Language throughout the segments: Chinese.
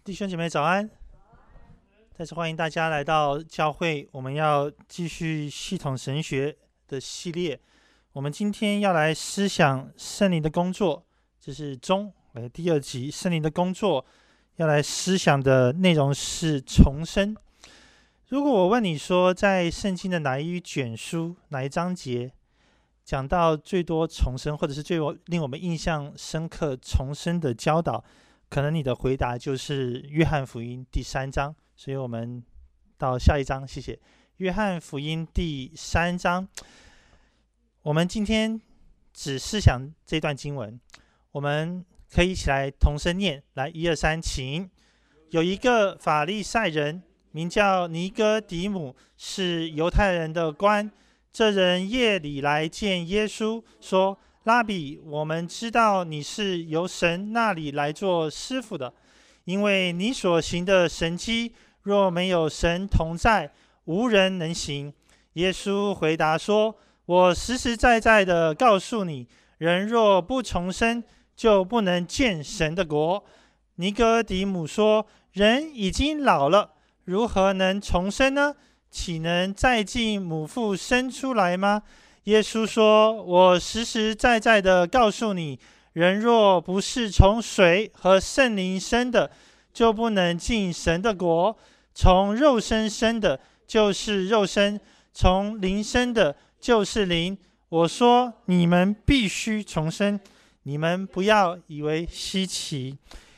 弟兄姐妹早安！再次欢迎大家来到教会，我们要继续系统神学的系列。我们今天要来思想圣灵的工作，这是第二集圣灵的工作。要来思想的内容是重生。如果我问你说，在圣经的哪一卷书、哪一章节讲到最多重生，或者是最令我们印象深刻重生的教导，可能你的回答就是约翰福音第3章。所以我们到下一章，谢谢。约翰福音第3章，我们今天只思想这段经文，我们可以一起来同声念，来1、2、3，请。有一个法利赛人，名叫尼哥底母，是犹太人的官。这人夜里来见耶稣，说：拉比，我们知道你是由神那里来做师傅的，因为你所行的神迹，若没有神同在，无人能行。耶稣回答说：我实实在在的告诉你，人若不重生，就不能见神的国。尼哥底母说：人已经老了，如何能重生呢？岂能再进母腹生出来吗？耶稣说：我实实在在的告诉你，人若不是从水和圣灵生的，就不能进神的国。从肉身生的，就是肉身；从灵生的，就是灵。我说你们必须重生，你们不要以为稀奇。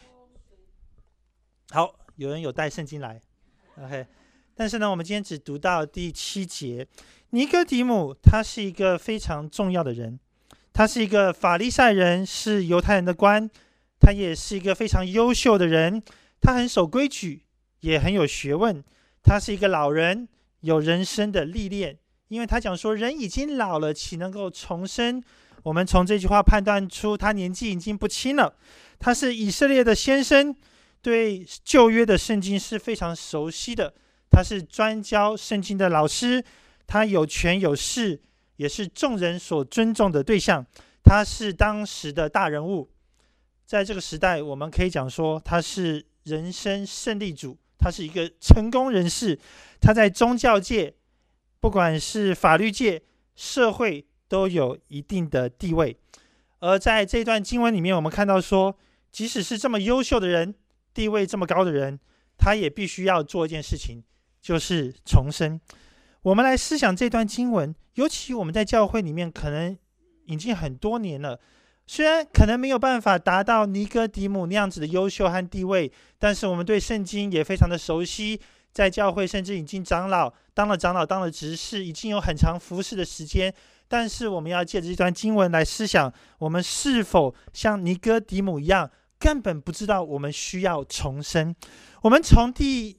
好，有人有带圣经来 ，OK。但是呢，我们今天只读到第7节。尼哥底母他是一个非常重要的人，他是一个法利赛人，是犹太人的官，他也是一个非常优秀的人，他很守规矩，也很有学问。他是一个老人，有人生的历练，因为他讲说人已经老了，岂能够重生？我们从这句话判断出他年纪已经不轻了。他是以色列的先生，对旧约的圣经是非常熟悉的，他是专教圣经的老师，他有权有势，也是众人所尊重的对象。他是当时的大人物，在这个时代我们可以讲说他是人生胜利组，他是一个成功人士。他在宗教界，不管是法律界、社会都有一定的地位。而在这段经文里面，我们看到说，即使是这么优秀的人，地位这么高的人，他也必须要做一件事情，就是重生。我们来思想这段经文，尤其我们在教会里面可能已经很多年了，虽然可能没有办法达到尼哥底母那样子的优秀和地位，但是我们对圣经也非常的熟悉，在教会甚至已经当了长老，当了执事，已经有很长服侍的时间。但是我们要借着这段经文来思想，我们是否像尼哥底母一样，根本不知道我们需要重生。我们从第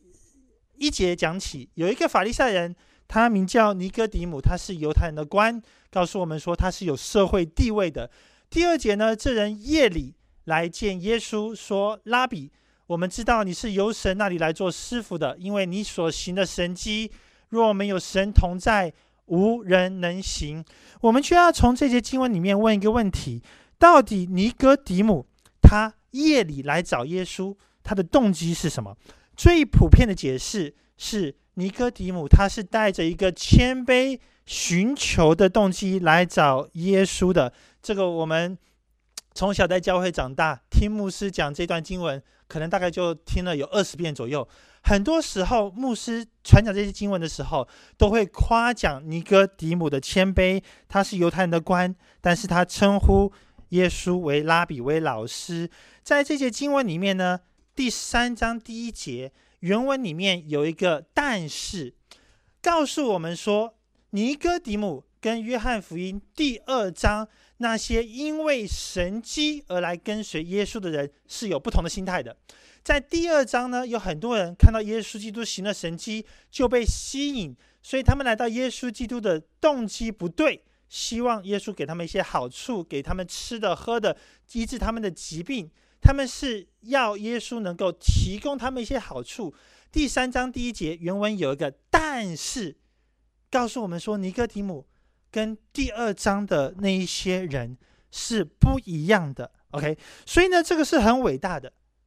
1节讲起，有一个法利赛人，他名叫尼哥底母，他是犹太人的官，告诉我们说他是有社会地位的。第2节呢，这人夜里来见耶稣，说：拉比，我们知道你是由神那里来做师傅的，因为你所行的神迹，若没有神同在，无人能行。我们就要从这节经文里面问一个问题，到底尼哥底母他夜里来找耶稣，他的动机是什么？最普遍的解释是，尼哥底母他是带着一个谦卑寻求的动机来找耶稣的。这个我们从小在教会长大，听牧师讲这段经文，可能大概就听了有20遍左右。很多时候牧师传讲这些经文的时候，都会夸奖尼哥底母的谦卑，他是犹太人的官，但是他称呼耶稣为拉比，为老师。在这节经文里面呢，第3章第1节原文里面有一个但是，告诉我们说尼哥底母跟约翰福音第2章那些因为神迹而来跟随耶稣的人是有不同的心态的。在第2章呢，有很多人看到耶稣基督行了神迹就被吸引，所以他们来到耶稣基督的动机不对，希望耶稣给他们一些好处，给他们吃的喝的，医治他们的疾病。他们是要耶稣能够提供他们一些好处。第3章第1节原文有一个但是，告诉我们说尼哥底母跟第2章的那一些人是不一样的。OK， 所以呢，这个是很伟大的。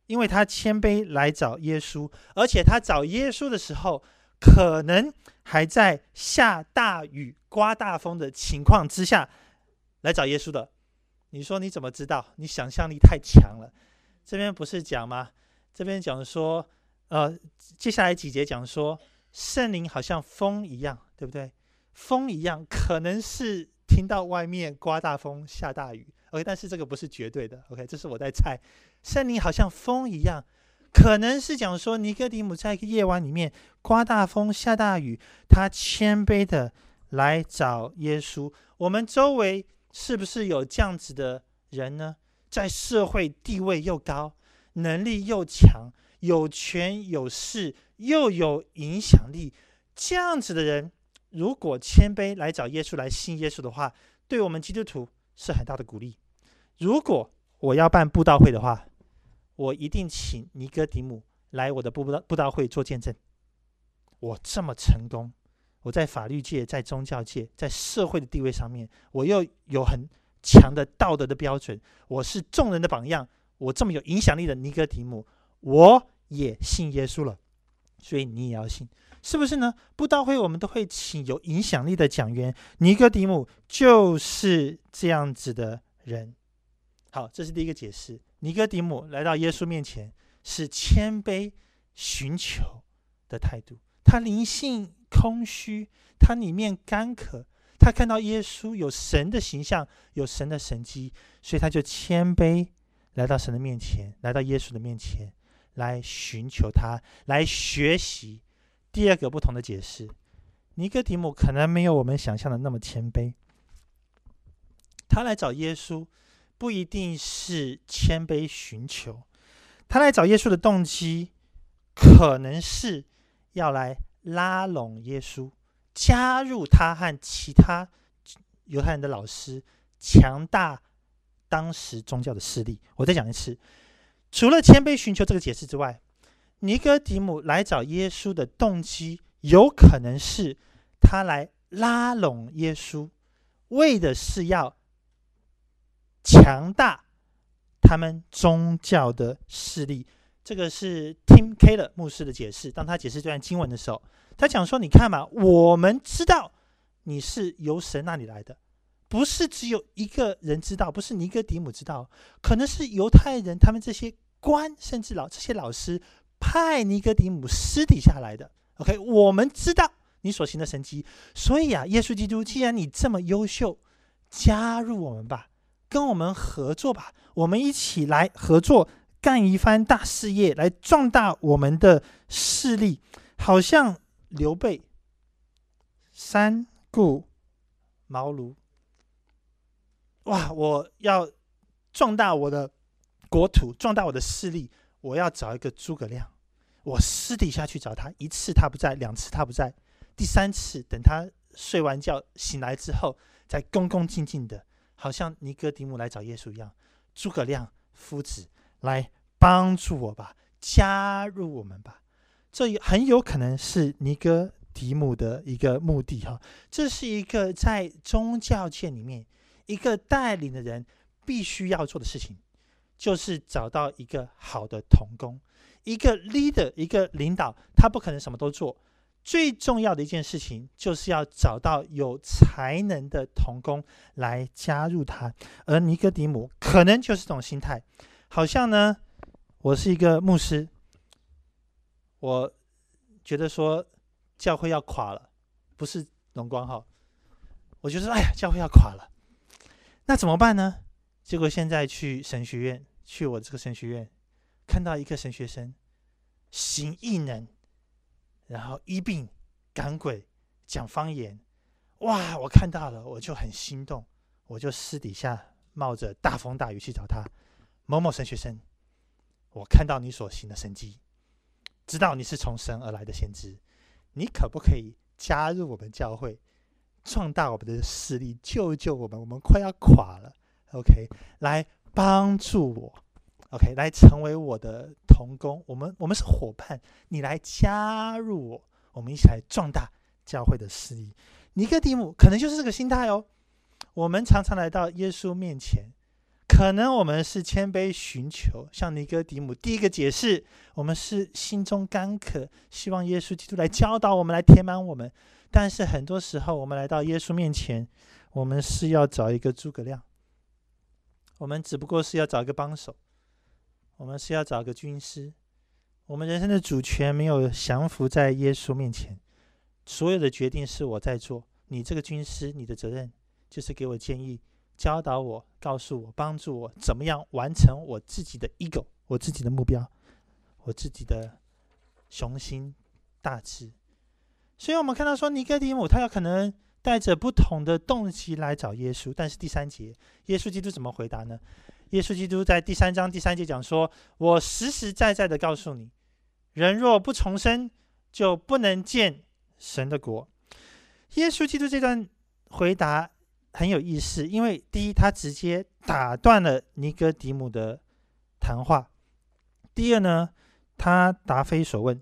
因为他谦卑来找耶稣，而且他找耶稣的时候，可能还在下大雨、刮大风的情况之下来找耶稣的。你说你怎么知道？你想象力太强了。这边不是讲吗？这边讲说，接下来几节讲说，圣灵好像风一样，对不对？风一样，可能是听到外面刮大风、下大雨。OK， 但是这个不是绝对的。OK， 这是我在猜。圣灵好像风一样，可能是讲说尼哥底母在一个夜晚里面刮大风、下大雨，他谦卑的来找耶稣。我们周围是不是有这样子的人呢？在社会地位又高，能力又强，有权有势，又有影响力，这样子的人，如果谦卑来找耶稣，来信耶稣的话，对我们基督徒是很大的鼓励。如果我要办布道会的话，我一定请尼哥底母来我的布道会做见证。我这么成功，我在法律界、在宗教界、在社会的地位上面，我又有很强的道德的标准，我是众人的榜样，我这么有影响力的尼哥底母，我也信耶稣了，所以你也要信，是不是呢？布道会我们都会请有影响力的讲员，尼哥底母就是这样子的人。好，这是第一个解释。尼哥底母来到耶稣面前，是谦卑寻求的态度。他灵性空虚，他里面干渴，他看到耶稣有神的形象，有神的神迹，所以他就谦卑来到神的面前，来到耶稣的面前，来寻求他，来学习。第二个不同的解释，尼哥底母可能没有我们想象的那么谦卑。他来找耶稣不一定是谦卑寻求，他来找耶稣的动机可能是要来拉拢耶稣，加入他和其他犹太人的老师，强大当时宗教的势力。我再讲一次，除了谦卑寻求这个解释之外，尼哥底母来找耶稣的动机有可能是他来拉拢耶稣，为的是要强大他们宗教的势力。这个是 Tim Keller 牧师的解释。当他解释这段经文的时候，他讲说，你看嘛，我们知道你是由神那里来的，不是只有一个人知道，不是尼哥底母知道，可能是犹太人他们这些官甚至这些老师派尼哥底母私底下来的。 OK， 我们知道你所行的神迹，所以耶稣基督，既然你这么优秀，加入我们吧，跟我们合作吧，我们一起来合作，干一番大事业，来壮大我们的势力。好像刘备三顾茅庐，哇，我要壮大我的国土，壮大我的势力，我要找一个诸葛亮，我私底下去找他，一次他不在，两次他不在，第三次等他睡完觉醒来之后，再恭恭敬敬的，好像尼哥底母来找耶稣一样，诸葛亮夫子来帮助我吧，加入我们吧。这很有可能是尼哥底母的一个目的。这是一个在宗教界里面一个带领的人必须要做的事情，就是找到一个好的同工，一个 leader， 一个领导，他不可能什么都做，最重要的一件事情就是要找到有才能的同工来加入他。而尼哥底母可能就是这种心态，好像呢，我是一个牧师，我觉得说教会要垮了，不是荣光哈，我觉得哎呀，教会要垮了，那怎么办呢？结果现在去神学院，去我这个神学院，看到一个神学生行异能，然后医病赶鬼讲方言，哇，我看到了，我就很心动，我就私底下冒着大风大雨去找他，某某神学生，我看到你所行的神迹，知道你是从神而来的先知，你可不可以加入我们教会，壮大我们的势力，救救我们，我们快要垮了。 OK， 来帮助我， OK， 来成为我的同工，我们是伙伴，你来加入我，我们一起来壮大教会的势力。尼哥底母可能就是这个心态哦。我们常常来到耶稣面前， 可能我们是谦卑寻求，像尼哥底母第一个解释，我们是心中干渴，希望耶稣基督来教导我们，来填满我们。但是很多时候我们来到耶稣面前，我们是要找一个诸葛亮，我们只不过是要找一个帮手，我们是要找一个军师，我们人生的主权没有降服在耶稣面前，所有的决定是我在做，你这个军师，你的责任就是给我建议，教导我，告诉我，帮助我怎么样完成我自己的 ego， 我自己的目标，我自己的雄心大志。所以我们看到说，尼哥底母他有可能带着不同的动机来找耶稣，但是第3节耶稣基督怎么回答呢？耶稣基督在第3章第3节讲说，我实实在在的告诉你，人若不重生，就不能见神的国。耶稣基督这段回答很有意思，因为第一，他直接打断了尼哥底母的谈话；第二呢，他答非所问。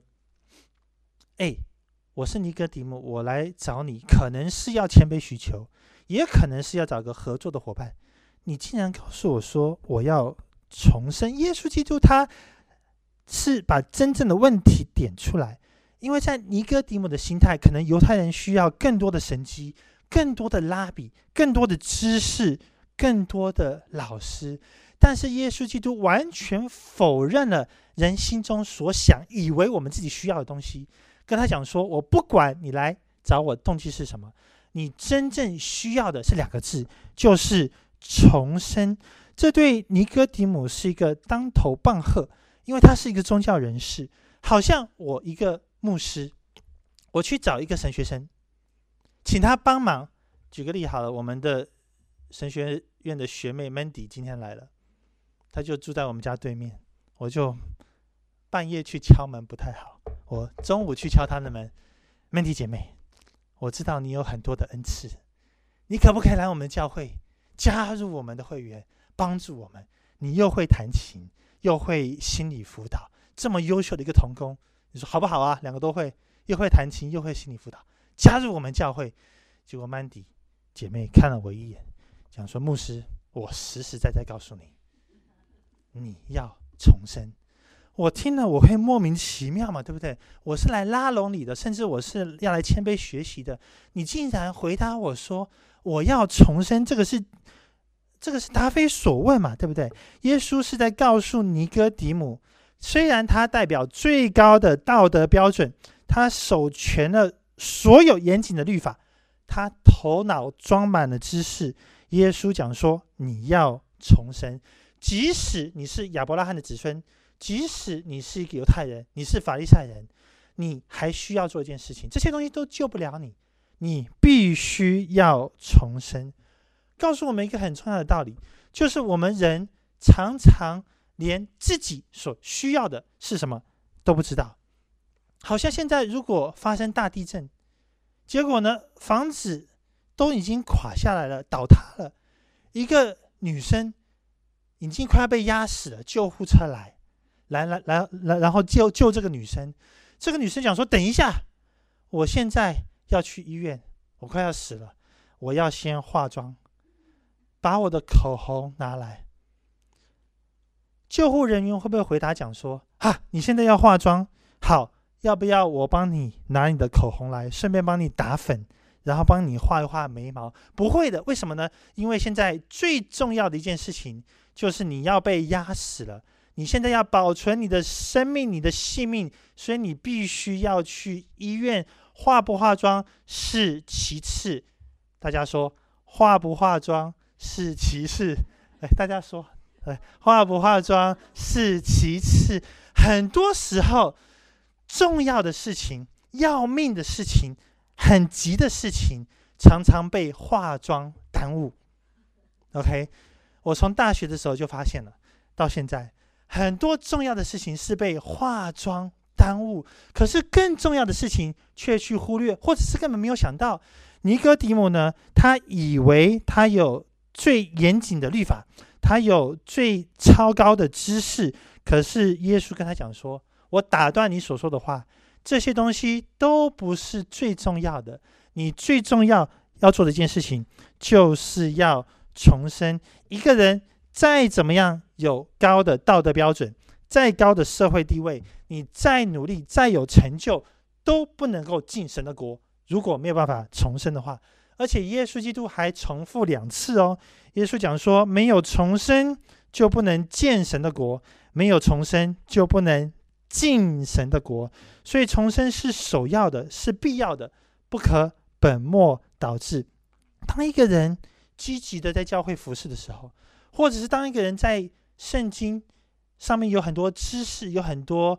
我是尼哥底母，我来找你，可能是要谦卑需求，也可能是要找个合作的伙伴。你竟然告诉我说我要重生。耶稣基督他是把真正的问题点出来，因为在尼哥底母的心态，可能犹太人需要更多的神迹，更多的拉比，更多的知识，更多的老师。但是耶稣基督完全否认了人心中所想，以为我们自己需要的东西，跟他讲说，我不管你来找我动机是什么，你真正需要的是2个字，就是重生。这对尼哥底母是一个当头棒喝，因为他是一个宗教人士，好像我一个牧师，我去找一个神学生，请他帮忙。举个例好了，我们的神学院的学妹 Mandy 今天来了，她就住在我们家对面，我就半夜去敲门不太好，我中午去敲她的门。 Mandy 姐妹，我知道你有很多的恩赐，你可不可以来我们教会加入我们的会员，帮助我们？你又会弹琴又会心理辅导，这么优秀的一个同工，你说好不好啊？2个都会，又会弹琴又会心理辅导，加入我们教会。结果 Mandy 姐妹看了我一眼，讲说，牧师，我实实在在告诉你，你要重生。我听了我会莫名其妙嘛，对不对？我是来拉拢你的，甚至我是要来谦卑学习的，你竟然回答我说我要重生，这个是答非所问嘛，对不对？耶稣是在告诉尼哥底母，虽然他代表最高的道德标准，他守全了所有严谨的律法，他头脑装满了知识。耶稣讲说，你要重生，即使你是亚伯拉罕的子孙，即使你是一个犹太人，你是法利赛人，你还需要做一件事情，这些东西都救不了你，你必须要重生。告诉我们一个很重要的道理，就是我们人常常连自己所需要的是什么都不知道。好像现在如果发生大地震，结果呢，房子都已经垮下来了，倒塌了，一个女生已经快要被压死了，救护车来，然后救这个女生。这个女生讲说，等一下，我现在要去医院，我快要死了，我要先化妆，把我的口红拿来。救护人员会不会回答讲说，你现在要化妆，好，要不要我帮你拿你的口红来，顺便帮你打粉，然后帮你画一画眉毛？不会的。为什么呢？因为现在最重要的一件事情就是你要被压死了，你现在要保存你的生命，你的性命，所以你必须要去医院。化不化妆是其次，大家说化不化妆是其次。大家说化不化妆是其次。很多时候重要的事情，要命的事情，很急的事情，常常被化妆耽误。 OK， 我从大学的时候就发现了，到现在很多重要的事情是被化妆耽误，可是更重要的事情却去忽略，或者是根本没有想到。尼哥底母呢，他以为他有最严谨的律法，他有最超高的知识，可是耶稣跟他讲说，我打断你所说的话，这些东西都不是最重要的，你最重要做的一件事情就是要重生。一个人再怎么样有高的道德标准，再高的社会地位，你再努力再有成就，都不能够进神的国，如果没有办法重生的话。而且耶稣基督还重复2次哦，耶稣讲说，没有重生就不能见神的国，没有重生就不能进神的国。所以重生是首要的，是必要的，不可本末倒置。当一个人积极的在教会服侍的时候，或者是当一个人在圣经上面有很多知识，有很多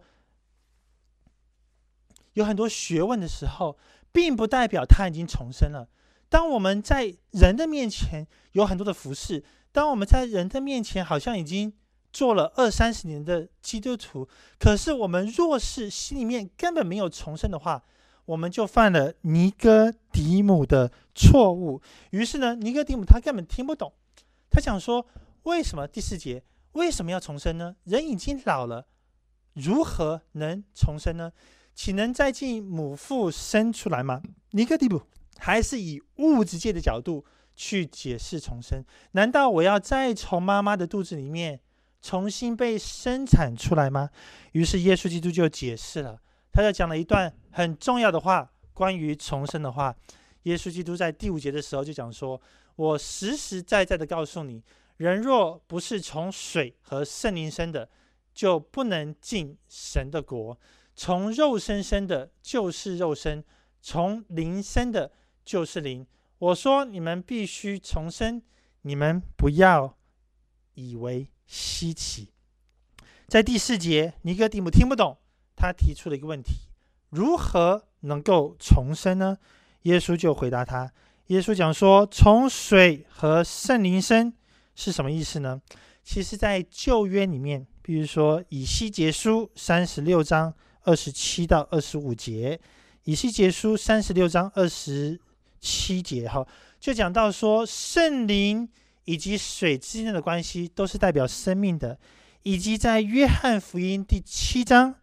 学问的时候，并不代表他已经重生了。当我们在人的面前有很多的服侍，当我们在人的面前好像已经做了20-30年的基督徒，可是我们若是心里面根本没有重生的话，我们就犯了尼哥底母的错误。于是呢，尼哥底母他根本听不懂，他想说，为什么第4节为什么要重生呢？人已经老了，如何能重生呢？岂能再进母腹生出来吗？尼哥底母还是以物质界的角度去解释重生。难道我要再从妈妈的肚子里面重新被生产出来吗？于是耶稣基督就解释了，他就讲了一段很重要的话，关于重生的话。耶稣基督在第5节的时候就讲说，我实实在在的告诉你，人若不是从水和圣灵生的，就不能进神的国。从肉身生的就是肉身，从灵生的就是灵。我说你们必须重生，你们不要以为稀奇。在第4节，尼哥底母听不懂，他提出了一个问题，如何能够重生呢？耶稣就回答他，耶稣讲说，从水和圣灵生是什么意思呢？其实在旧约里面，比如说以西结书36章27到25节，以西结书36章27节就讲到说，圣灵以及水之间的关系都是代表生命的。以及在约翰福音第7章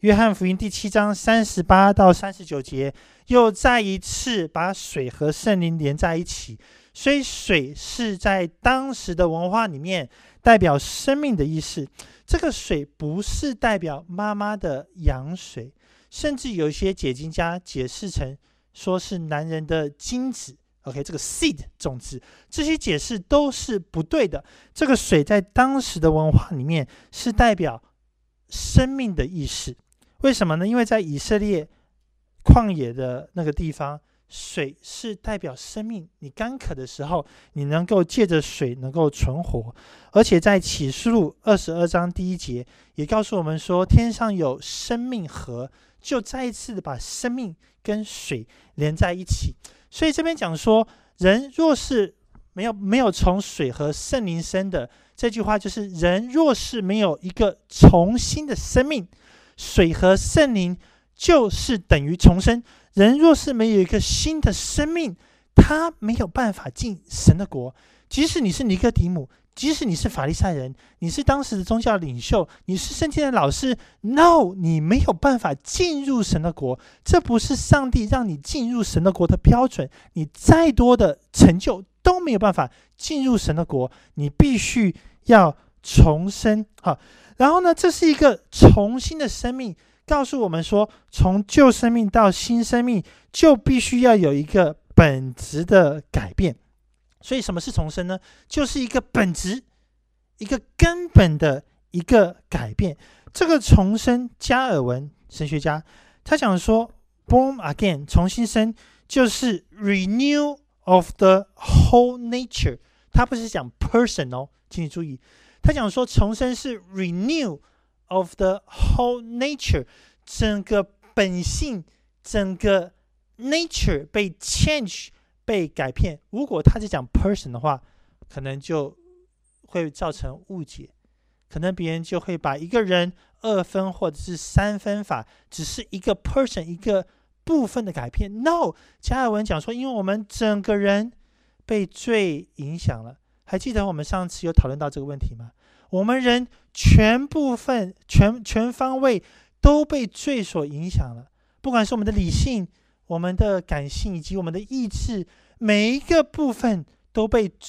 38到39节，又再一次把水和圣灵连在一起。所以水是在当时的文化里面代表生命的意思。这个水不是代表妈妈的羊水，甚至有一些解经家解释成说是男人的精子。OK， 这个 seed 种子，这些解释都是不对的。这个水在当时的文化里面是代表生命的意识。为什么呢？因为在以色列旷野的那个地方，水是代表生命，你干渴的时候，你能够借着水能够存活。而且在启示录22章第1节也告诉我们说，天上有生命河，就再一次的把生命跟水连在一起。所以这边讲说，人若是没有从水和圣灵生的，这句话就是人若是没有一个重新的生命，水和圣灵就是等于重生。人若是没有一个新的生命，他没有办法进神的国。即使你是尼哥底母，即使你是法利赛人，你是当时的宗教领袖，你是圣经的老师， No， 你没有办法进入神的国。这不是上帝让你进入神的国的标准，你再多的成就都没有办法进入神的国，你必须要重生。然后呢，这是一个重新的生命，告诉我们说，从旧生命到新生命就必须要有一个本质的改变。所以什么是重生呢？就是一个本质，一个根本的一个改变。这个重生，加尔文神学家他讲说 born again 重新生就是 renew of the whole nature， 他不是讲 person 哦，请你注意，他讲说重生是 renew of the whole nature， 整个本性，整个 nature 被 change，被改变。如果他是讲 person 的话，可能就会造成误解，可能别人就会把一个人2分或者是3分法，只是一个 person 一个部分的改变。 No， 加尔文讲说，因为我们整个人被罪影响了。还记得我们上次有讨论到这个问题吗？我们人全部分全方位都被罪所影响了，不管是我们的理性，我们的感性以及我们的意志，每一个部分都被罪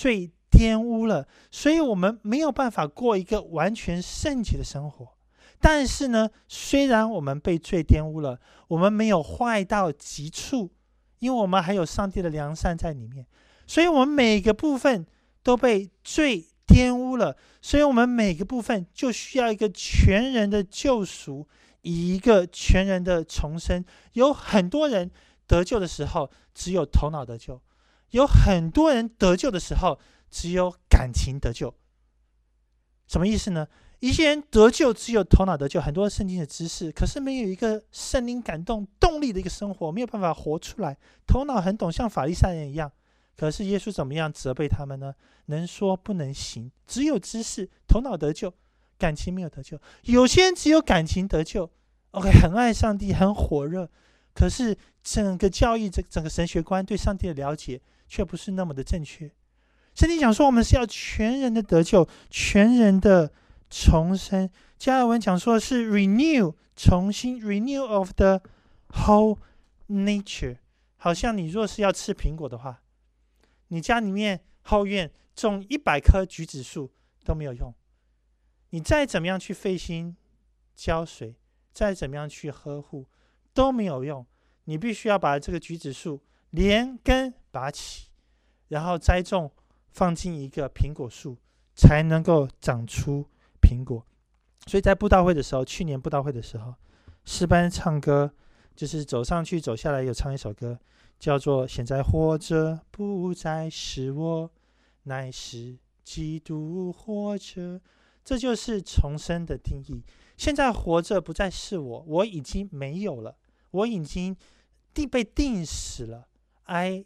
玷污了，所以我们没有办法过一个完全圣洁的生活。但是呢，虽然我们被罪玷污了，我们没有坏到极处，因为我们还有上帝的良善在里面，所以我们每个部分都被罪玷污了，所以我们每个部分就需要一个全人的救赎，以一个全人的重生。有很多人得救的时候只有头脑得救，有很多人得救的时候只有感情得救。什么意思呢？一些人得救只有头脑得救，很多圣经的知识，可是没有一个圣灵感动动力的一个生活，没有办法活出来。头脑很懂，像法利赛人一样，可是耶稣怎么样责备他们呢？能说不能行，只有知识，头脑得救，感情没有得救。有些人只有感情得救 ，OK， 很爱上帝，很火热，可是整个教义、整个神学观对上帝的了解却不是那么的正确。圣经讲说，我们是要全人的得救，全人的重生。加尔文讲说是 renew， 重新 renew of the whole nature。好像你若是要吃苹果的话，你家里面后院种100棵橘子树都没有用，你再怎么样去费心浇水，再怎么样去呵护都没有用。你必须要把这个橘子树连根拔起，然后栽种放进一个苹果树，才能够长出苹果。所以在布道会的时候，去年布道会的时候，诗班唱歌，就是走上去走下来有唱一首歌，叫做现在活着不再是我，乃是基督活着。这就是重生的定义。现在活着不再是我，我已经没有了，我已经被定死了。 I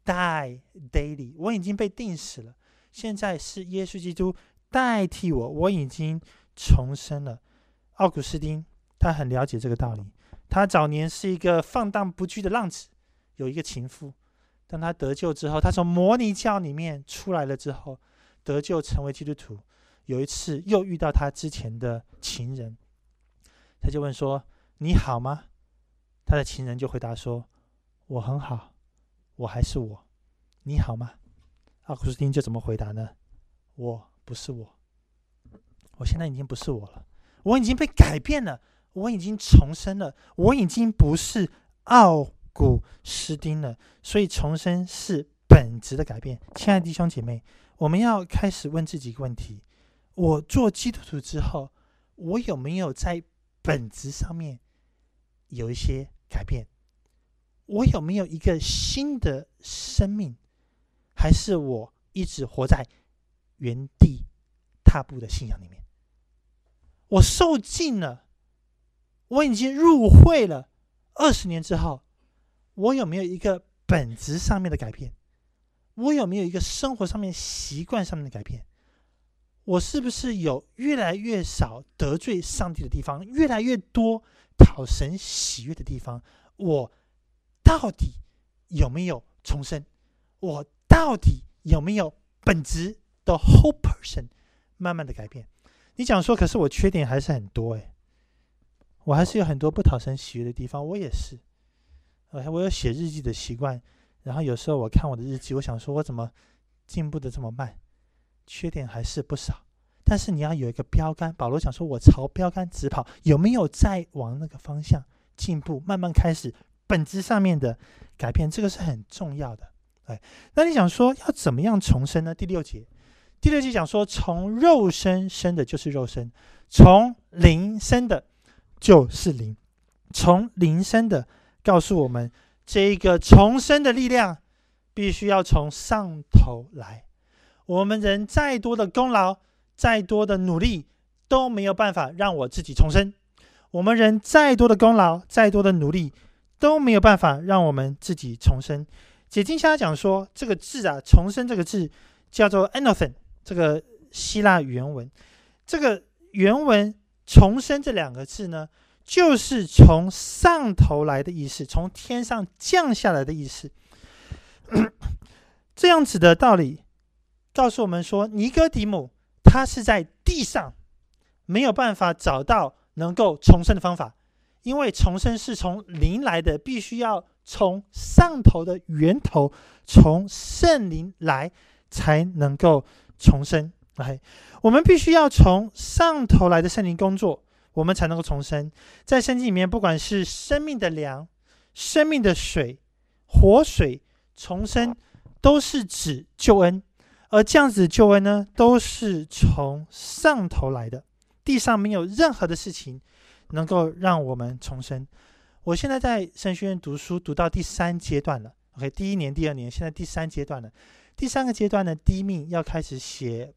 die daily， 我已经被定死了。现在是耶稣基督代替我，我已经重生了。奥古斯丁他很了解这个道理，他早年是一个放荡不羁的浪子，有一个情妇。当他得救之后，他从摩尼教里面出来了之后，得救成为基督徒。有一次又遇到他之前的情人，他就问说：你好吗？他的情人就回答说：我很好，我还是我，你好吗？奥古斯丁就怎么回答呢？我不是我，我现在已经不是我了，我已经被改变了，我已经重生了，我已经不是奥古斯丁了。所以重生是本质的改变。亲爱的弟兄姐妹，我们要开始问自己一个问题：我做基督徒之后，我有没有在本质上面有一些改变？我有没有一个新的生命？还是我一直活在原地踏步的信仰里面？我受尽了，我已经入会了20年之后，我有没有一个本质上面的改变？我有没有一个生活上面习惯上面的改变？我是不是有越来越少得罪上帝的地方，越来越多讨神喜悦的地方？我到底有没有重生？我到底有没有本质的 whole person 慢慢的改变？你讲说，可是我缺点还是很多我还是有很多不讨神喜悦的地方。我也是，我有写日记的习惯，然后有时候我看我的日记，我想说我怎么进步的这么慢，缺点还是不少。但是你要有一个标杆，保罗讲说我朝标杆直跑，有没有在往那个方向进步，慢慢开始本质上面的改变，这个是很重要的。那你讲说要怎么样重生呢？第六节讲说，从肉身生的就是肉身，从灵生的就是灵。从灵生的告诉我们，这个重生的力量必须要从上头来。我们人再多的功劳，再多的努力，都没有办法让我自己重生。我们人再多的功劳，再多的努力，都没有办法让我们自己重生。解经家讲说，这个字重生这个字叫做 anothen， 这个希腊原文。这个原文重生这2个字呢，就是从上头来的意思，从天上降下来的意思。这样子的道理告诉我们说，尼哥底母他是在地上没有办法找到能够重生的方法，因为重生是从灵来的，必须要从上头的源头，从圣灵来才能够重生。OK， 我们必须要从上头来的圣灵工作，我们才能够重生。在圣经里面，不管是生命的粮、生命的水、活水、重生，都是指救恩。而这样子的救恩呢，都是从上头来的，地上没有任何的事情能够让我们重生。我现在在神学院读书，读到第3阶段了。OK， 第1年、第2年，现在第3阶段了。第3个阶段呢，第一命要开始写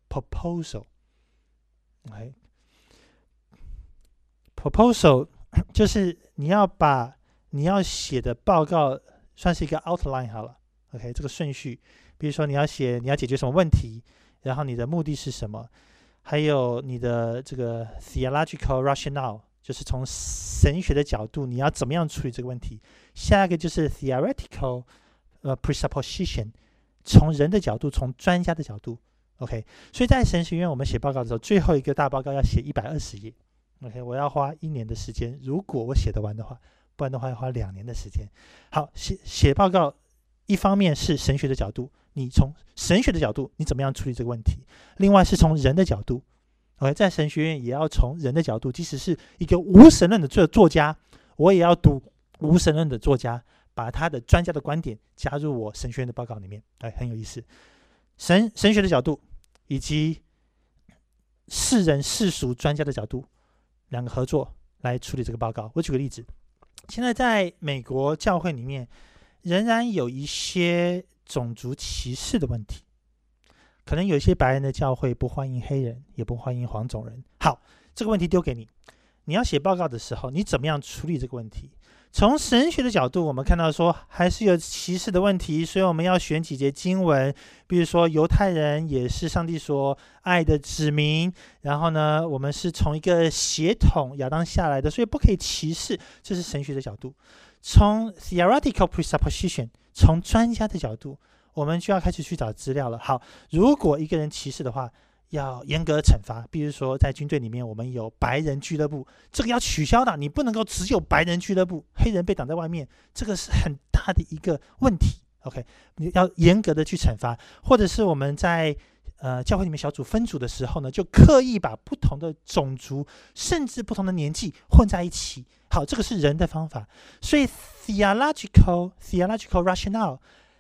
proposal。OK，proposal 就是你要把你要写的报告算是一个 outline 好了。OK， 这个顺序，比如说你要解决什么问题，然后你的目的是什么，还有你的这个 theological rationale， 就是从神学的角度你要怎么样处理这个问题。下一个就是 theoretical presupposition， 从人的角度，从专家的角度。OK， 所以在神学院我们写报告的时候，最后一个大报告要写120页。OK， 我要花1年的时间，如果我写得完的话，不然的话要花2年的时间。好，写报告一方面是神学的角度，你从神学的角度你怎么样处理这个问题，另外是从人的角度。OK， 在神学院也要从人的角度，即使是一个无神论的作家，我也要读无神论的作家，把他的专家的观点加入我神学院的报告里面。很有意思。神学的角度以及世人世俗专家的角度，两个合作来处理这个报告。我举个例子，现在在美国教会里面仍然有一些种族歧视的问题，可能有一些白人的教会不欢迎黑人，也不欢迎黄种人。好，这个问题丢给你，你要写报告的时候，你怎么样处理这个问题？从神学的角度，我们看到说还是有歧视的问题，所以我们要选几节经文，比如说犹太人也是上帝所爱的子民，然后呢，我们是从一个血统亚当下来的，所以不可以歧视，这是神学的角度。从 theoretical presupposition， 从专家的角度，我们就要开始去找资料了。好，如果一个人歧视的话，要严格惩罚。比如说在军队里面，我们有白人俱乐部，这个要取消的，你不能够只有白人俱乐部，黑人被挡在外面，这个是很大的一个问题。OK， 你要严格的去惩罚。或者是我们在教会里面小组分组的时候呢，就刻意把不同的种族甚至不同的年纪混在一起。好，这个是人的方法。所以 theological rationale，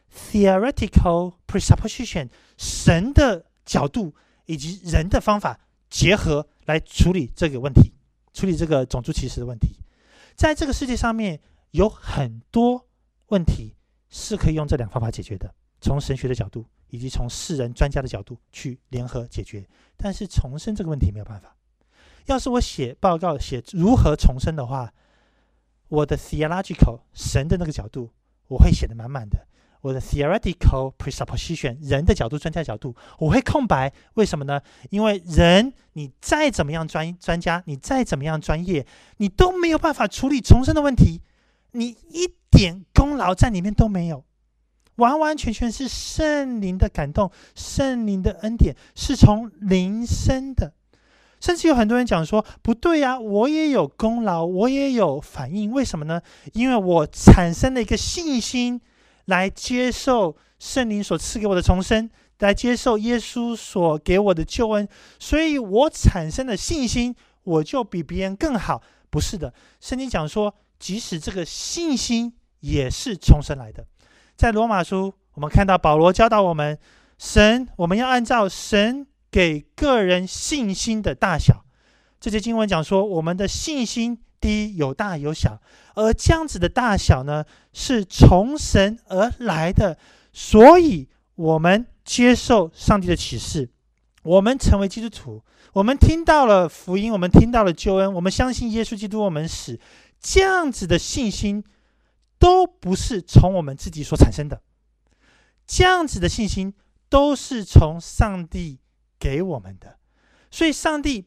theoretical presupposition， 神的角度以及人的方法结合来处理这个问题，处理这个种族歧视的问题。在这个世界上面有很多问题是可以用这两方法解决的，从神学的角度以及从世人专家的角度去联合解决。但是重生这个问题没有办法。要是我写报告写如何重生的话，我的 theological 神的那个角度我会写得满满的，我的 theoretical presupposition 人的角度专家角度我会空白。为什么呢？因为人你再怎么样专家，你再怎么样专业，你都没有办法处理重生的问题，你一点功劳在里面都没有，完完全全是圣灵的感动，圣灵的恩典是从灵生的。甚至有很多人讲说不对啊，我也有功劳，我也有反应。为什么呢？因为我产生了一个信心来接受圣灵所赐给我的重生，来接受耶稣所给我的救恩，所以我产生了信心，我就比别人更好。不是的，圣经讲说即使这个信心也是重生来的。在罗马书我们看到保罗教导我们，我们要按照神给个人信心的大小。这节经文讲说我们的信心第一有大有小，而这样子的大小呢是从神而来的。所以我们接受上帝的启示，我们成为基督徒，我们听到了福音，我们听到了救恩，我们相信耶稣基督我们死，这样子的信心都不是从我们自己所产生的，这样子的信心都是从上帝给我们的。所以上帝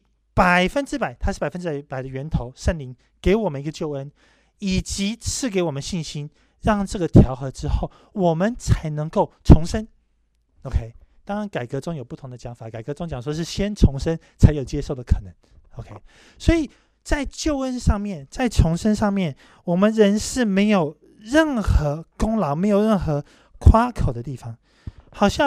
100%，他是100%的源头，圣灵给我们一个救恩，以及赐给我们信心，让这个调和之后我们才能够重生。 OK， 当然改革中有不同的讲法，改革中讲说是先重生才有接受的可能。 OK， 所以在救恩上面，在重生上面，我们人是没有任何功劳，没有任何夸口的地方。好像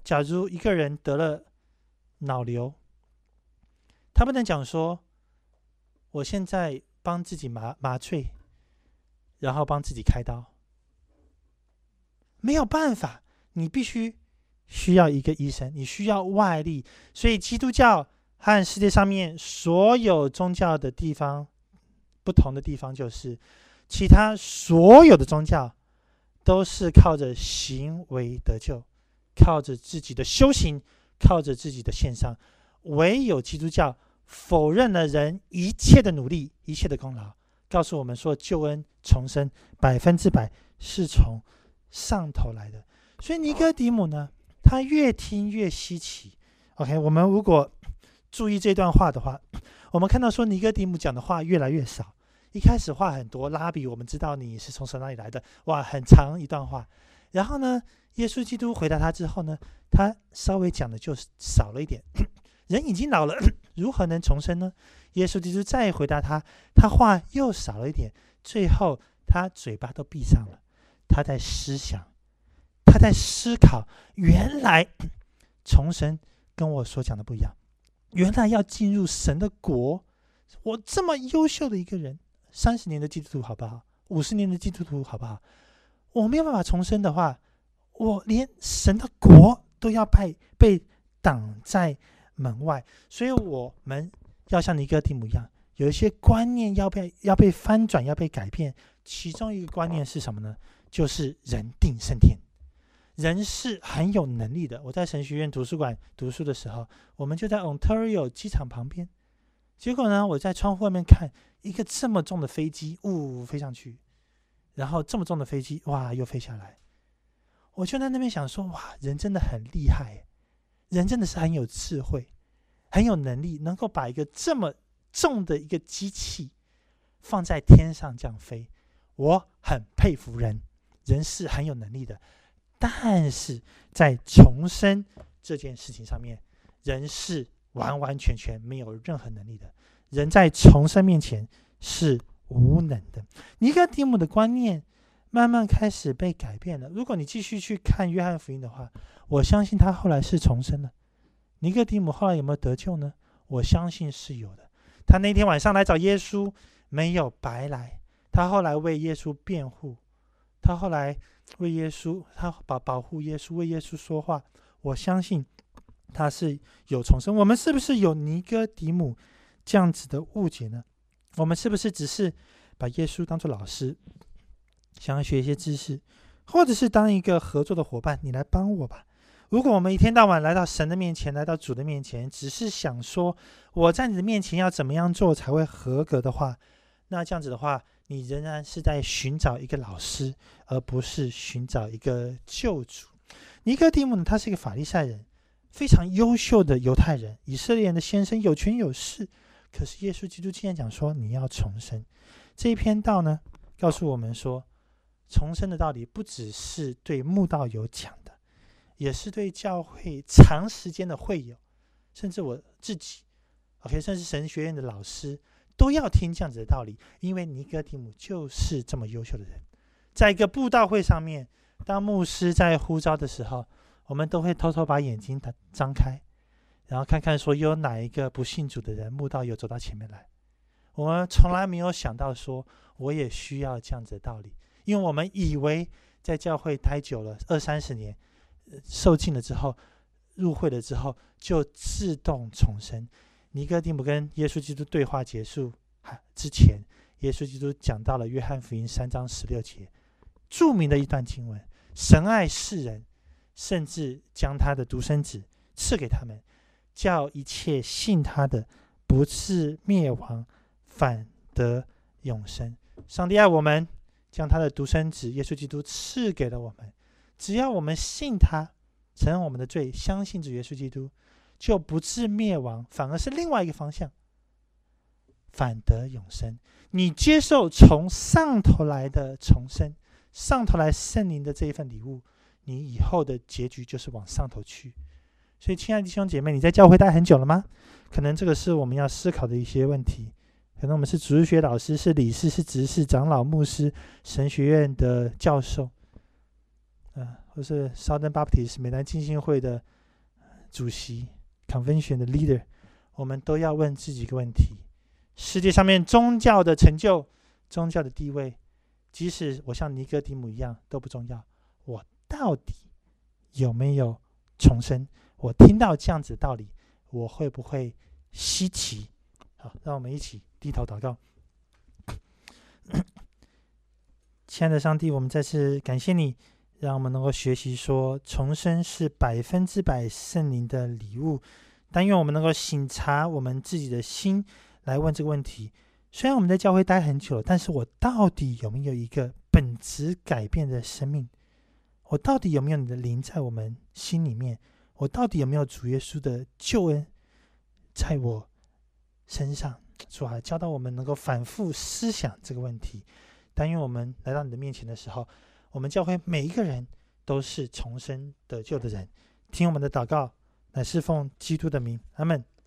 假如一个人得了脑瘤，他不能讲说我现在帮自己麻醉，然后帮自己开刀，没有办法，你需要一个医生，你需要外力。所以基督教和世界上面所有宗教的地方不同的地方，就是其他所有的宗教都是靠着行为得救，靠着自己的修行，靠着自己的献上。唯有基督教否认了人一切的努力，一切的功劳，告诉我们说救恩重生100%是从上头来的。所以尼哥底母呢，他越听越稀奇。 OK， 我们如果注意这段话的话，我们看到说尼哥底母讲的话越来越少。一开始话很多，拉比，我们知道你是从神那里来的，哇，很长一段话。然后呢，耶稣基督回答他之后呢，他稍微讲的就少了一点。人已经老了，如何能重生呢？耶稣基督再回答他，他话又少了一点。最后他嘴巴都闭上了，他在思想，他在思考，原来重生跟我所讲的不一样，原来要进入神的国。我这么优秀的一个人，30年的基督徒好不好？50年的基督徒好不好？我没有办法重生的话，我连神的国都要被挡在门外。所以我们要像尼哥底母一样，有一些观念要被翻转，要被改变。其中一个观念是什么呢？就是人定胜天，人是很有能力的。我在神学院图书馆读书的时候，我们就在 Ontario 机场旁边。结果呢，我在窗户外面看一个这么重的飞机，飞上去，然后这么重的飞机，哇，又飞下来。我就在那边想说，哇，人真的很厉害，人真的是很有智慧，很有能力，能够把一个这么重的一个机器放在天上这样飞。我很佩服人，人是很有能力的。但是在重生这件事情上面，人是完完全全没有任何能力的，人在重生面前是无能的。尼哥底母的观念慢慢开始被改变了。如果你继续去看约翰福音的话，我相信他后来是重生了。尼哥底母后来有没有得救呢？我相信是有的。他那天晚上来找耶稣没有白来，他后来为耶稣辩护，他后来为耶稣，他保护耶稣，为耶稣说话。我相信他是有重生。我们是不是有尼哥底母这样子的误解呢？我们是不是只是把耶稣当作老师，想要学一些知识，或者是当一个合作的伙伴，你来帮我吧？如果我们一天到晚来到神的面前，来到主的面前，只是想说我在你的面前要怎么样做才会合格的话，那这样子的话，你仍然是在寻找一个老师，而不是寻找一个救主。尼哥底母呢，他是一个法利赛人，非常优秀的犹太人，以色列人的先生，有权有势。可是耶稣基督竟然讲说你要重生。这一篇道呢，告诉我们说，重生的道理不只是对慕道友讲的，也是对教会长时间的会友，甚至我自己 OK， 甚至神学院的老师都要听这样子的道理。因为尼哥底母就是这么优秀的人。在一个布道会上面，当牧师在呼召的时候，我们都会偷偷把眼睛张开，然后看看说有哪一个不信主的人慕道友走到前面来。我们从来没有想到说我也需要这样子的道理，因为我们以为在教会待久了20-30年，受浸了之后，入会了之后就自动重生。尼哥底母跟耶稣基督对话结束之前，耶稣基督讲到了约翰福音3章16节，著名的一段经文，神爱世人，甚至将他的独生子赐给他们，叫一切信他的不至灭亡，反得永生。上帝爱我们，将他的独生子耶稣基督赐给了我们，只要我们信他，承认我们的罪，相信主耶稣基督，就不至灭亡，反而是另外一个方向，反得永生。你接受从上头来的重生，上头来圣灵的这一份礼物，你以后的结局就是往上头去。所以亲爱的弟兄姐妹，你在教会待很久了吗？可能这个是我们要思考的一些问题。可能我们是主日学老师，是理事，是执事、长老、牧师，神学院的教授， 或是 Southern Baptist 美南浸信会的主席 Convention 的 leader， 我们都要问自己一个问题：世界上面宗教的成就、宗教的地位，即使我像尼哥底母一样都不重要，我到底有没有重生？我听到这样子的道理，我会不会稀奇？好，让我们一起低头祷告。亲爱的上帝，我们再次感谢你，让我们能够学习说，重生是100%圣灵的礼物。但愿我们能够省察我们自己的心，来问这个问题：虽然我们在教会待很久，但是我到底有没有一个本质改变的生命？我到底有没有你的灵在我们心里面？我到底有没有主耶稣的救恩在我身上？主啊，教导我们能够反复思想这个问题。但愿我们来到你的面前的时候，我们教会每一个人都是重生得救的人。听我们的祷告，乃是奉基督的名，阿们。